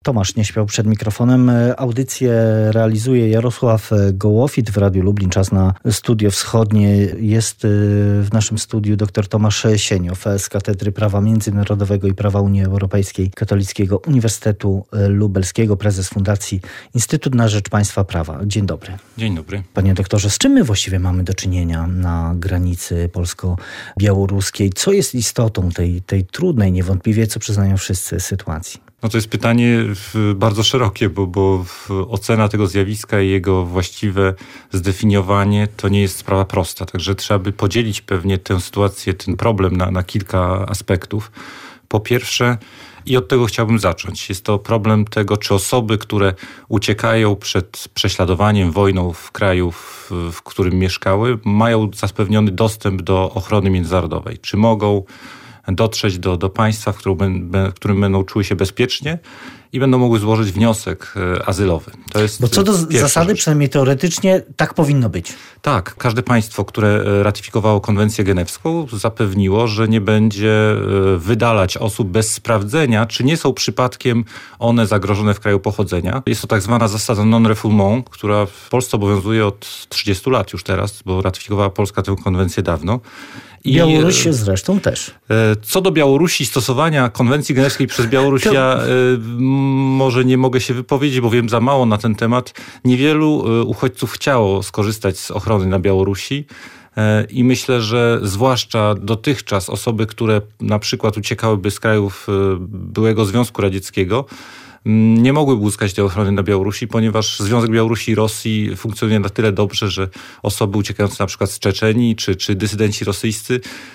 Tomasz nie śpiał przed mikrofonem. Audycję realizuje Jarosław Gołofit w Radiu Lublin. Czas na Studio Wschodnie. Jest w naszym studiu dr Tomasz Sieniow z Katedry Prawa Międzynarodowego i Prawa Unii Europejskiej Katolickiego Uniwersytetu Lubelskiego, prezes Fundacji Instytut na Rzecz Państwa Prawa. Dzień dobry. Dzień dobry. Panie doktorze, z czym my właściwie mamy do czynienia na granicy polsko-białoruskiej? Co jest istotą tej trudnej, niewątpliwie, co przyznają wszyscy, sytuacji? No to jest pytanie bardzo szerokie, bo ocena tego zjawiska i jego właściwe zdefiniowanie to nie jest sprawa prosta. Także trzeba by podzielić pewnie tę sytuację, ten problem na kilka aspektów. Po pierwsze, i od tego chciałbym zacząć, jest to problem tego, czy osoby, które uciekają przed prześladowaniem, wojną w kraju, w którym mieszkały, mają zapewniony dostęp do ochrony międzynarodowej. Czy mogą dotrzeć do państwa, w którym będą czuły się bezpiecznie i będą mogły złożyć wniosek azylowy. To jest bo co do zasady, rzecz. przynajmniej teoretycznie, tak powinno być. Tak, każde państwo, które ratyfikowało konwencję genewską, zapewniło, że nie będzie wydalać osób bez sprawdzenia, czy nie są przypadkiem one zagrożone w kraju pochodzenia. Jest to tak zwana zasada non-refoulement, która w Polsce obowiązuje od 30 lat już teraz, bo ratyfikowała Polska tę konwencję dawno. Białoruś zresztą też. Co do Białorusi, stosowania konwencji genewskiej przez Białoruś, ja może nie mogę się wypowiedzieć, bo wiem za mało na ten temat. Niewielu uchodźców chciało skorzystać z ochrony na Białorusi i myślę, że zwłaszcza dotychczas osoby, które na przykład uciekałyby z krajów byłego Związku Radzieckiego, nie mogłyby uzyskać tej ochrony na Białorusi, ponieważ Związek Białorusi i Rosji funkcjonuje na tyle dobrze, że osoby uciekające na przykład z Czeczenii czy dysydenci rosyjscy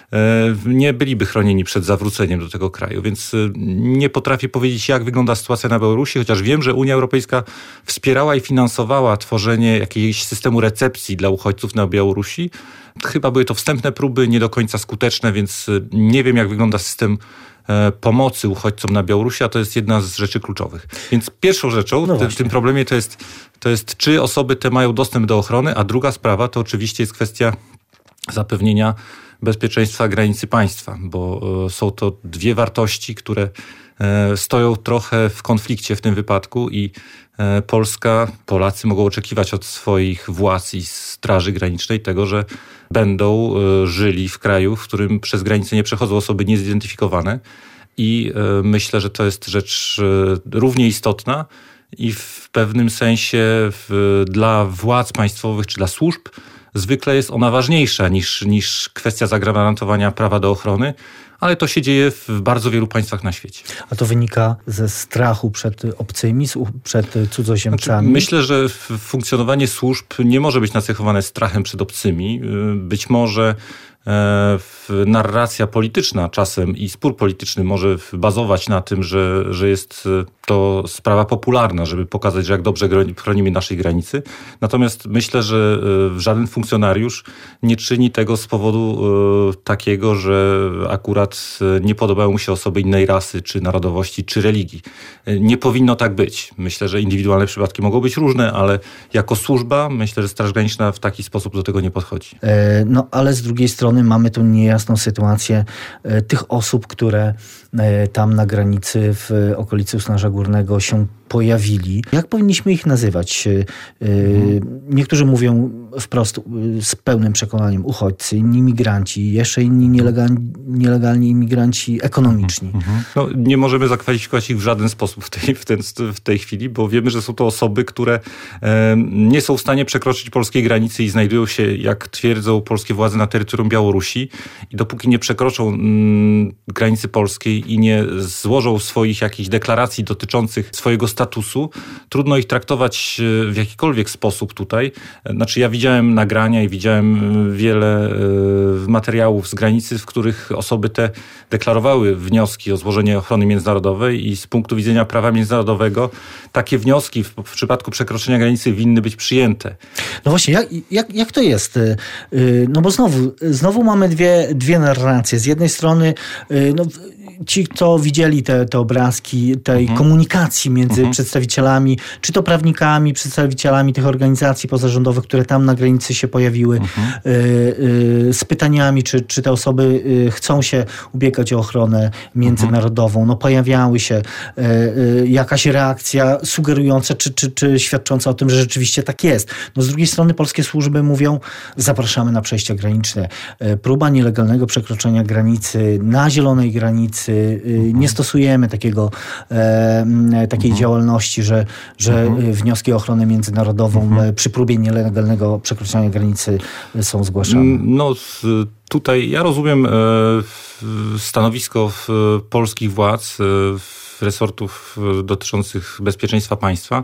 nie byliby chronieni przed zawróceniem do tego kraju. Więc nie potrafię powiedzieć, jak wygląda sytuacja na Białorusi, chociaż wiem, że Unia Europejska wspierała i finansowała tworzenie jakiegoś systemu recepcji dla uchodźców na Białorusi. Chyba były to wstępne próby, nie do końca skuteczne, więc nie wiem, jak wygląda system pomocy uchodźcom na Białorusi, a to jest jedna z rzeczy kluczowych. Więc pierwszą rzeczą w tym problemie to jest, czy osoby te mają dostęp do ochrony, a druga sprawa to oczywiście jest kwestia zapewnienia bezpieczeństwa granicy państwa, bo są to dwie wartości, które stoją trochę w konflikcie w tym wypadku i Polacy mogą oczekiwać od swoich władz i Straży Granicznej tego, że będą żyli w kraju, w którym przez granicę nie przechodzą osoby niezidentyfikowane i myślę, że to jest rzecz równie istotna i w pewnym sensie dla władz państwowych czy dla służb zwykle jest ona ważniejsza niż kwestia zagwarantowania prawa do ochrony, ale to się dzieje w bardzo wielu państwach na świecie. A to wynika ze strachu przed obcymi, przed cudzoziemcami? Myślę, że funkcjonowanie służb nie może być nacechowane strachem przed obcymi. Być może narracja polityczna czasem i spór polityczny może bazować na tym, że jest to sprawa popularna, żeby pokazać, że jak dobrze chronimy naszej granicy. Natomiast myślę, że żaden funkcjonariusz nie czyni tego z powodu takiego, że akurat nie podobają mu się osoby innej rasy, czy narodowości, czy religii. Nie powinno tak być. Myślę, że indywidualne przypadki mogą być różne, ale jako służba myślę, że Straż Graniczna w taki sposób do tego nie podchodzi. No ale z drugiej strony mamy tu niejasną sytuację tych osób, które tam na granicy w okolicy Usnarza Górnego się pojawili. Jak powinniśmy ich nazywać? Niektórzy mówią wprost z pełnym przekonaniem uchodźcy, inni imigranci, jeszcze inni nielegalni imigranci ekonomiczni. No, nie możemy zakwalifikować ich w żaden sposób w tej chwili, bo wiemy, że są to osoby, które nie są w stanie przekroczyć polskiej granicy i znajdują się, jak twierdzą polskie władze, na terytorium Białorusi i dopóki nie przekroczą granicy polskiej i nie złożą swoich jakichś deklaracji dotyczących swojego statusu, trudno ich traktować w jakikolwiek sposób tutaj. Znaczy ja widziałem nagrania i widziałem wiele materiałów z granicy, w których osoby te deklarowały wnioski o złożenie ochrony międzynarodowej i z punktu widzenia prawa międzynarodowego takie wnioski w przypadku przekroczenia granicy winny być przyjęte. No właśnie, jak to jest? No bo znowu mamy dwie narracje. Z jednej strony ci, kto widzieli te obrazki tej komunikacji między przedstawicielami, czy to prawnikami, przedstawicielami tych organizacji pozarządowych, które tam na granicy się pojawiły, z pytaniami, czy te osoby chcą się ubiegać o ochronę międzynarodową. No pojawiały się jakaś reakcja sugerująca, czy świadcząca o tym, że rzeczywiście tak jest. No z drugiej strony polskie służby mówią, zapraszamy na przejścia graniczne. Próba nielegalnego przekroczenia granicy na zielonej granicy, nie stosujemy takiej działalności, że wnioski o ochronę międzynarodową przy próbie nielegalnego przekroczenia granicy są zgłaszane. No tutaj ja rozumiem stanowisko polskich władz, resortów dotyczących bezpieczeństwa państwa,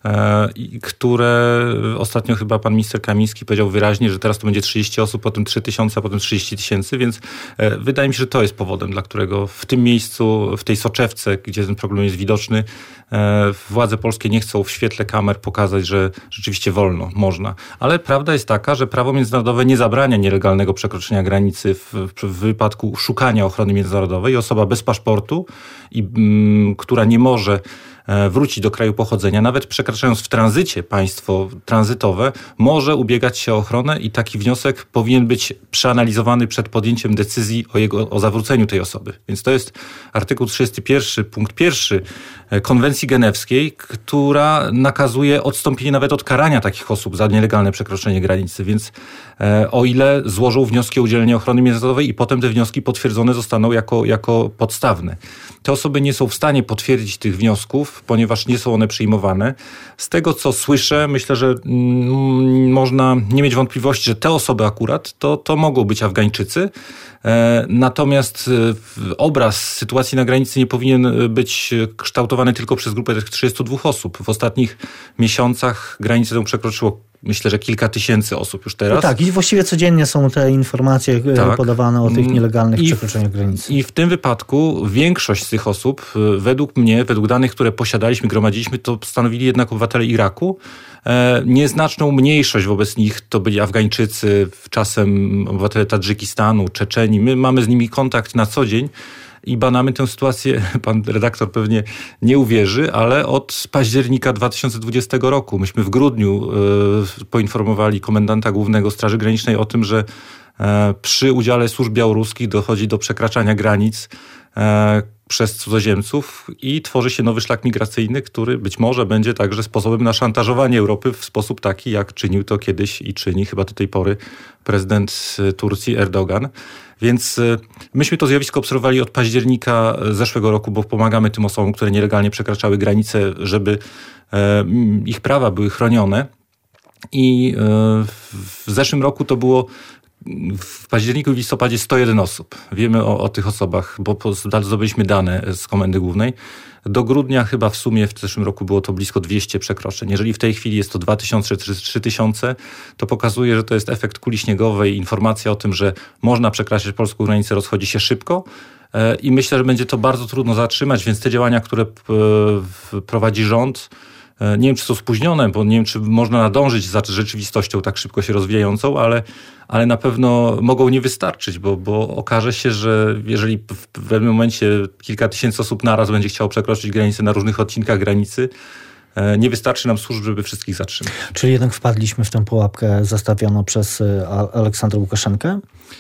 które ostatnio chyba pan minister Kamiński powiedział wyraźnie, że teraz to będzie 30 osób, potem 3000, a potem 30 000, więc wydaje mi się, że to jest powodem, dla którego w tym miejscu, w tej soczewce, gdzie ten problem jest widoczny, władze polskie nie chcą w świetle kamer pokazać, że rzeczywiście wolno, można. Ale prawda jest taka, że prawo międzynarodowe nie zabrania nielegalnego przekroczenia granicy w wypadku szukania ochrony międzynarodowej. Osoba bez paszportu, która nie może wrócić do kraju pochodzenia, nawet przekraczając w tranzycie państwo tranzytowe, może ubiegać się o ochronę i taki wniosek powinien być przeanalizowany przed podjęciem decyzji o zawróceniu tej osoby. Więc to jest artykuł 31, punkt 1 konwencji genewskiej, która nakazuje odstąpienie nawet od karania takich osób za nielegalne przekroczenie granicy. Więc o ile złożą wnioski o udzielenie ochrony międzynarodowej i potem te wnioski potwierdzone zostaną jako podstawne. Te osoby nie są w stanie potwierdzić tych wniosków, ponieważ nie są one przyjmowane. Z tego, co słyszę, myślę, że można nie mieć wątpliwości, że te osoby akurat to mogą być Afgańczycy. Natomiast obraz sytuacji na granicy nie powinien być kształtowany tylko przez grupę tych 32 osób. W ostatnich miesiącach granicę tę przekroczyło, myślę, że kilka tysięcy osób już teraz. No tak, i właściwie codziennie są te informacje podawane o tych nielegalnych przekroczeniach granicy. I w tym wypadku większość z tych osób, według mnie, według danych, które posiadaliśmy, gromadziliśmy, to stanowili jednak obywatele Iraku. Nieznaczną mniejszość wobec nich to byli Afgańczycy, czasem obywatele Tadżykistanu, Czeczeni. My mamy z nimi kontakt na co dzień i badamy tę sytuację, pan redaktor pewnie nie uwierzy, ale od października 2020 roku. Myśmy w grudniu poinformowali komendanta głównego Straży Granicznej o tym, że przy udziale służb białoruskich dochodzi do przekraczania granic przez cudzoziemców i tworzy się nowy szlak migracyjny, który być może będzie także sposobem na szantażowanie Europy w sposób taki, jak czynił to kiedyś i czyni chyba do tej pory prezydent Turcji Erdogan. Więc myśmy to zjawisko obserwowali od października zeszłego roku, bo pomagamy tym osobom, które nielegalnie przekraczały granice, żeby ich prawa były chronione. I w zeszłym roku to było w październiku i w listopadzie 101 osób. Wiemy o tych osobach, bo zdobyliśmy dane z Komendy Głównej. Do grudnia chyba w sumie w zeszłym roku było to blisko 200 przekroczeń. Jeżeli w tej chwili jest to 2000 czy 3000, to pokazuje, że to jest efekt kuli śniegowej. Informacja o tym, że można przekraczać polską granicę, rozchodzi się szybko. I myślę, że będzie to bardzo trudno zatrzymać, więc te działania, które prowadzi rząd, nie wiem, czy są spóźnione, bo nie wiem, czy można nadążyć za rzeczywistością tak szybko się rozwijającą, ale na pewno mogą nie wystarczyć, bo okaże się, że jeżeli w pewnym momencie kilka tysięcy osób naraz będzie chciało przekroczyć granicę na różnych odcinkach granicy, nie wystarczy nam służb, żeby wszystkich zatrzymać. Czyli jednak wpadliśmy w tę pułapkę zastawioną przez Aleksandra Łukaszenkę?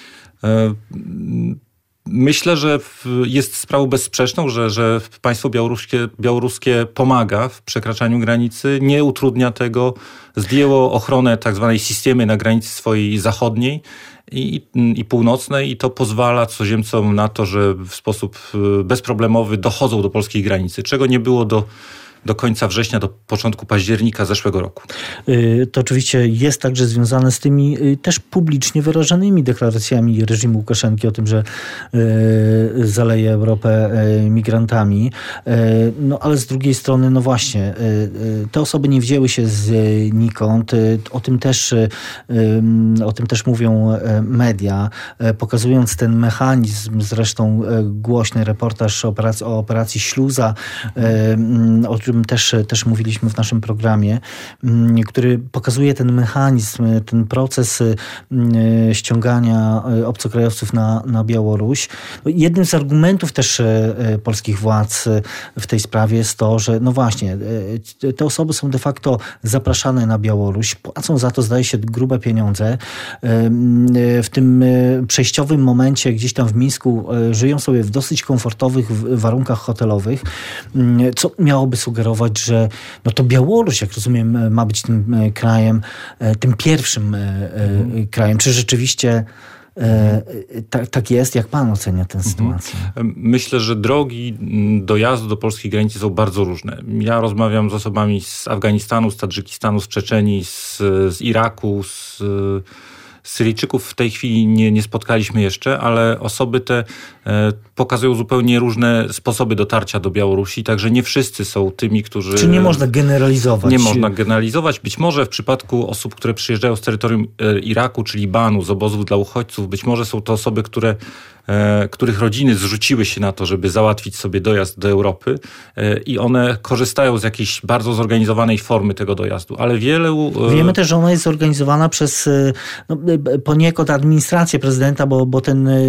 Myślę, że jest sprawą bezsprzeczną, że państwo białoruskie pomaga w przekraczaniu granicy, nie utrudnia tego, zdjęło ochronę tak zwanej systemy na granicy swojej zachodniej i północnej i to pozwala cudzoziemcom na to, że w sposób bezproblemowy dochodzą do polskiej granicy, czego nie było do końca września, do początku października zeszłego roku. To oczywiście jest także związane z tymi też publicznie wyrażanymi deklaracjami reżimu Łukaszenki o tym, że zaleje Europę migrantami. No ale z drugiej strony, no właśnie, te osoby nie wzięły się znikąd. O tym też mówią media, pokazując ten mechanizm, zresztą głośny reportaż o operacji Śluza, którym też mówiliśmy w naszym programie, który pokazuje ten mechanizm, ten proces ściągania obcokrajowców na Białoruś. Jednym z argumentów też polskich władz w tej sprawie jest to, że no właśnie, te osoby są de facto zapraszane na Białoruś, płacą za to, zdaje się, grube pieniądze. W tym przejściowym momencie gdzieś tam w Mińsku żyją sobie w dosyć komfortowych warunkach hotelowych, co miałoby sugerować, że no to Białoruś, jak rozumiem, ma być tym krajem, tym pierwszym krajem. Czy rzeczywiście tak jest? Jak pan ocenia tę sytuację? Myślę, że drogi dojazdu do polskiej granicy są bardzo różne. Ja rozmawiam z osobami z Afganistanu, z Tadżykistanu, z Czeczenii, z Iraku, z Syryjczyków w tej chwili nie spotkaliśmy jeszcze, ale osoby te pokazują zupełnie różne sposoby dotarcia do Białorusi, także nie wszyscy są tymi, którzy... Czy nie można generalizować? Nie można generalizować. Być może w przypadku osób, które przyjeżdżają z terytorium Iraku czy Libanu, z obozów dla uchodźców, być może są to osoby, których rodziny zrzuciły się na to, żeby załatwić sobie dojazd do Europy i one korzystają z jakiejś bardzo zorganizowanej formy tego dojazdu, ale wielu... Wiemy też, że ona jest zorganizowana przez poniekąd administrację prezydenta, bo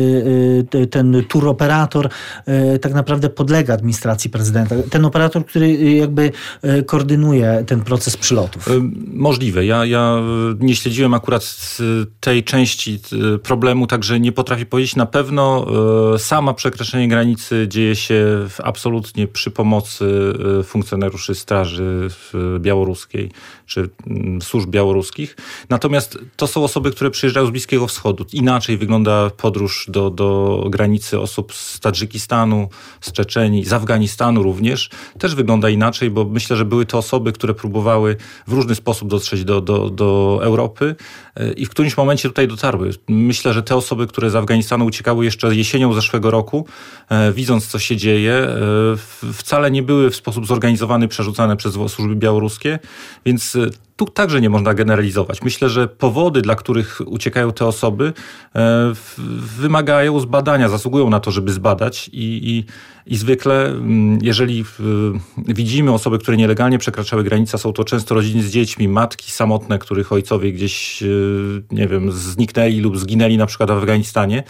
ten turoperator tak naprawdę podlega administracji prezydenta. Ten operator, który jakby koordynuje ten proces przylotów. Możliwe. Ja nie śledziłem akurat tej części problemu, także nie potrafię powiedzieć. Na pewno sama przekroczenie granicy dzieje się absolutnie przy pomocy funkcjonariuszy Straży Białoruskiej czy służb białoruskich. Natomiast to są osoby, które przyjeżdżają z Bliskiego Wschodu. Inaczej wygląda podróż do granicy osób z Tadżykistanu, z Czeczenii, z Afganistanu również. Też wygląda inaczej, bo myślę, że były to osoby, które próbowały w różny sposób dotrzeć do Europy i w którymś momencie tutaj dotarły. Myślę, że te osoby, które z Afganistanu uciekały jeszcze jesienią zeszłego roku, widząc co się dzieje, wcale nie były w sposób zorganizowany przerzucane przez służby białoruskie, więc tu także nie można generalizować. Myślę, że powody, dla których uciekają te osoby, wymagają zbadania, zasługują na to, żeby zbadać i zwykle, jeżeli widzimy osoby, które nielegalnie przekraczały granicę, są to często rodziny z dziećmi, matki samotne, których ojcowie gdzieś, nie wiem, zniknęli lub zginęli na przykład w Afganistanie.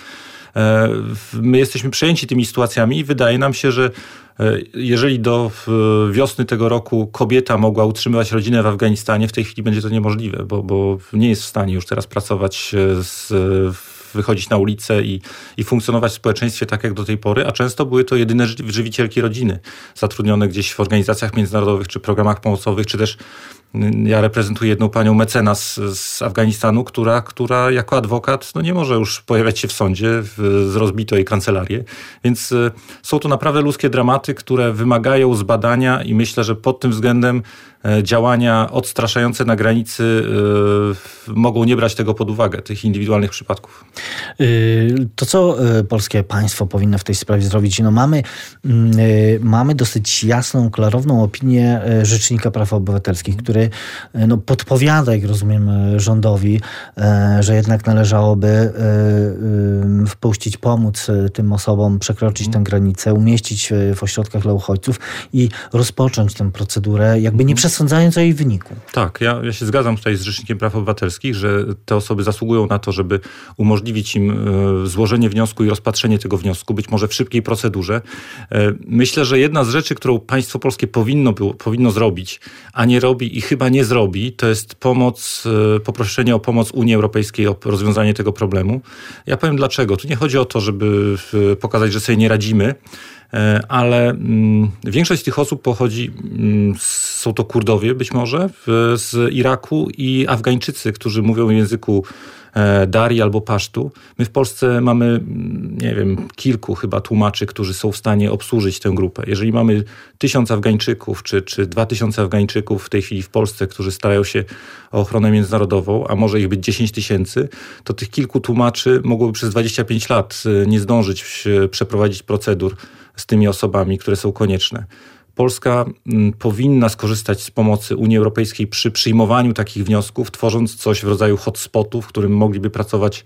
My jesteśmy przejęci tymi sytuacjami i wydaje nam się, że jeżeli do wiosny tego roku kobieta mogła utrzymywać rodzinę w Afganistanie, w tej chwili będzie to niemożliwe, bo nie jest w stanie już teraz pracować, wychodzić na ulicę i funkcjonować w społeczeństwie tak jak do tej pory, a często były to jedyne żywicielki rodziny, zatrudnione gdzieś w organizacjach międzynarodowych czy programach pomocowych, czy też ja reprezentuję jedną panią mecenas z Afganistanu, która jako adwokat nie może już pojawiać się w sądzie, rozbito jej kancelarię. Więc są to naprawdę ludzkie dramaty, które wymagają zbadania i myślę, że pod tym względem działania odstraszające na granicy mogą nie brać tego pod uwagę, tych indywidualnych przypadków. To, co polskie państwo powinno w tej sprawie zrobić? Mamy dosyć jasną, klarowną opinię Rzecznika Praw Obywatelskich, który podpowiada, jak rozumiem, rządowi, że jednak należałoby wpuścić, pomóc tym osobom przekroczyć tę granicę, umieścić w ośrodkach dla uchodźców i rozpocząć tę procedurę, jakby nie przesądzając o jej wyniku. Tak, ja się zgadzam tutaj z Rzecznikiem Praw Obywatelskich, że te osoby zasługują na to, żeby umożliwić im złożenie wniosku i rozpatrzenie tego wniosku, być może w szybkiej procedurze. Myślę, że jedna z rzeczy, którą państwo polskie powinno zrobić, a nie robi i chyba nie zrobi, to jest poproszenie o pomoc Unii Europejskiej o rozwiązanie tego problemu. Ja powiem dlaczego. Tu nie chodzi o to, żeby pokazać, że sobie nie radzimy, ale większość z tych osób są to Kurdowie być może z Iraku i Afgańczycy, którzy mówią w języku Dari albo pasztu. My w Polsce mamy, nie wiem, kilku chyba tłumaczy, którzy są w stanie obsłużyć tę grupę. Jeżeli mamy 1000 Afgańczyków czy 2000 Afgańczyków w tej chwili w Polsce, którzy starają się o ochronę międzynarodową, a może ich być 10 000, to tych kilku tłumaczy mogłoby przez 25 lat nie zdążyć przeprowadzić procedur z tymi osobami, które są konieczne. Polska powinna skorzystać z pomocy Unii Europejskiej przy przyjmowaniu takich wniosków, tworząc coś w rodzaju hotspotów, w którym mogliby pracować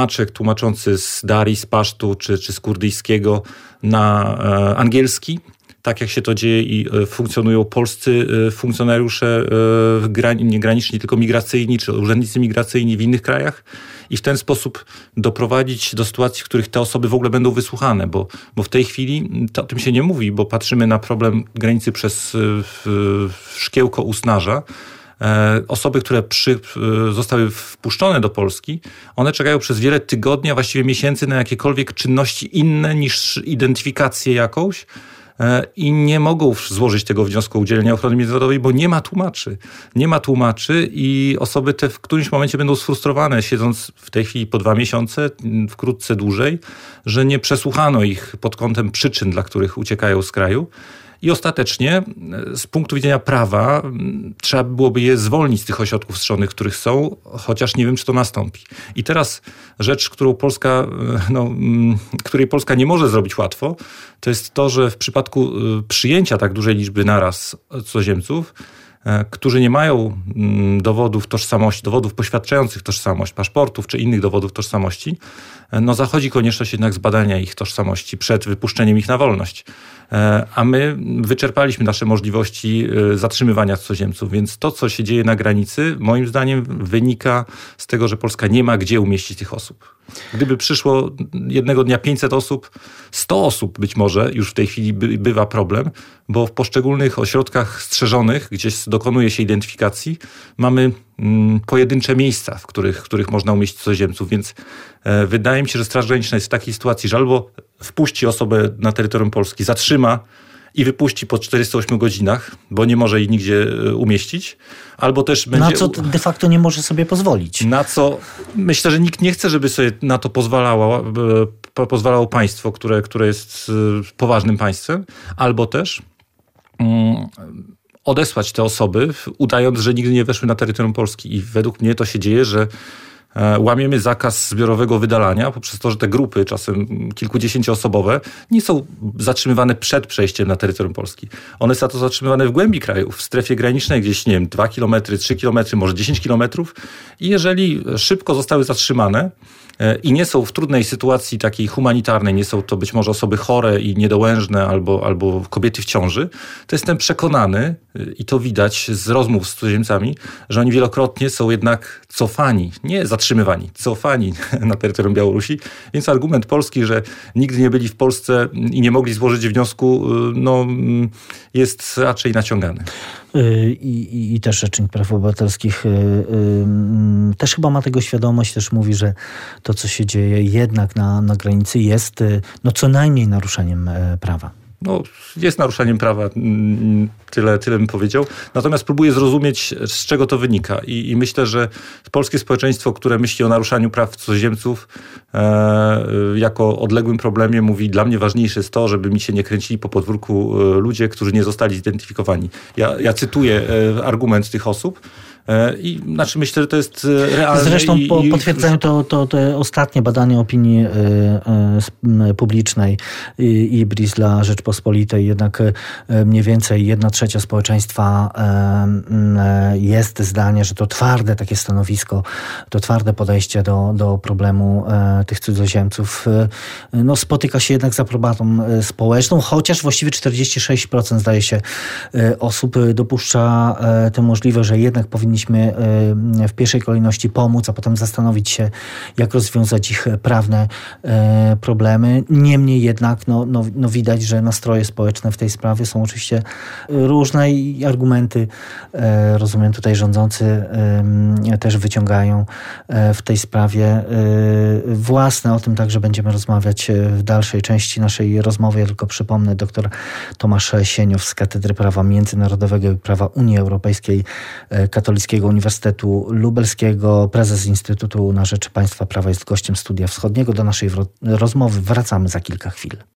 tłumaczący z Dari, z pasztu czy z kurdyjskiego na angielski. tak jak się to dzieje i funkcjonują polscy funkcjonariusze nie graniczni, tylko migracyjni, czy urzędnicy migracyjni w innych krajach i w ten sposób doprowadzić do sytuacji, w których te osoby w ogóle będą wysłuchane, bo w tej chwili o tym się nie mówi, bo patrzymy na problem granicy przez szkiełko Usnarza. Osoby, które zostały wpuszczone do Polski, one czekają przez wiele tygodni, a właściwie miesięcy na jakiekolwiek czynności inne niż identyfikację jakąś i nie mogą złożyć tego wniosku o udzielenie ochrony międzynarodowej, bo nie ma tłumaczy. Nie ma tłumaczy i osoby te w którymś momencie będą sfrustrowane, siedząc w tej chwili po 2 miesiące, wkrótce dłużej, że nie przesłuchano ich pod kątem przyczyn, dla których uciekają z kraju. I ostatecznie z punktu widzenia prawa trzeba byłoby je zwolnić z tych ośrodków strzeżonych, w których są, chociaż nie wiem, czy to nastąpi. I teraz rzecz, której Polska nie może zrobić łatwo, to jest to, że w przypadku przyjęcia tak dużej liczby naraz cudzoziemców, którzy nie mają dowodów tożsamości, dowodów poświadczających tożsamość, paszportów czy innych dowodów tożsamości, zachodzi konieczność jednak zbadania ich tożsamości przed wypuszczeniem ich na wolność. A my wyczerpaliśmy nasze możliwości zatrzymywania cudzoziemców, więc to, co się dzieje na granicy, moim zdaniem wynika z tego, że Polska nie ma gdzie umieścić tych osób. Gdyby przyszło jednego dnia 500 osób, 100 osób być może, już w tej chwili bywa problem, bo w poszczególnych ośrodkach strzeżonych, gdzie dokonuje się identyfikacji, mamy pojedyncze miejsca, w których można umieścić cudzoziemców, więc wydaje mi się, że Straż Graniczna jest w takiej sytuacji, że albo wpuści osobę na terytorium Polski, zatrzyma i wypuści po 48 godzinach, bo nie może jej nigdzie umieścić, albo też będzie... Na co de facto nie może sobie pozwolić. Na co myślę, że nikt nie chce, żeby sobie na to pozwalało państwo, które jest poważnym państwem, albo też odesłać te osoby, udając, że nigdy nie weszły na terytorium Polski. I według mnie to się dzieje, że łamiemy zakaz zbiorowego wydalania poprzez to, że te grupy, czasem kilkudziesięcioosobowe, nie są zatrzymywane przed przejściem na terytorium Polski. One są to zatrzymywane w głębi kraju, w strefie granicznej, gdzieś, 2 km, 3 km, może 10 km. I jeżeli szybko zostały zatrzymane i nie są w trudnej sytuacji takiej humanitarnej, nie są to być może osoby chore i niedołężne albo kobiety w ciąży, to jestem przekonany, i to widać z rozmów z cudzoziemcami, że oni wielokrotnie są jednak cofani, nie zatrzymywani, cofani na terytorium Białorusi. Więc argument polski, że nigdy nie byli w Polsce i nie mogli złożyć wniosku, jest raczej naciągany. I też Rzecznik Praw Obywatelskich też chyba ma tego świadomość, też mówi, że to, co się dzieje jednak na granicy jest co najmniej naruszeniem prawa. Jest naruszaniem prawa, tyle bym powiedział. Natomiast próbuję zrozumieć, z czego to wynika. I myślę, że polskie społeczeństwo, które myśli o naruszaniu praw cudzoziemców jako odległym problemie, mówi, dla mnie ważniejsze jest to, żeby mi się nie kręcili po podwórku ludzie, którzy nie zostali zidentyfikowani. Ja cytuję argument tych osób. I myślę, że to jest realne. Zresztą potwierdzają to te ostatnie badania opinii publicznej IBRIS dla Rzeczpospolitej. Jednak mniej więcej 1/3 społeczeństwa jest zdania, że to twarde takie stanowisko, to twarde podejście do problemu tych cudzoziemców spotyka się jednak z aprobatą społeczną, chociaż właściwie 46% zdaje się osób dopuszcza tę możliwość, że jednak powinniśmy w pierwszej kolejności pomóc, a potem zastanowić się, jak rozwiązać ich prawne problemy. Niemniej jednak widać, że nastroje społeczne w tej sprawie są oczywiście różne i argumenty, rozumiem, tutaj rządzący też wyciągają w tej sprawie własne. O tym także będziemy rozmawiać w dalszej części naszej rozmowy. Ja tylko przypomnę, dr Tomasz Sieniow z Katedry Prawa Międzynarodowego i Prawa Unii Europejskiej Katolickiego Uniwersytetu Lubelskiego, prezes Instytutu na Rzecz Państwa Prawa, jest gościem Studia Wschodniego. Do naszej rozmowy wracamy za kilka chwil.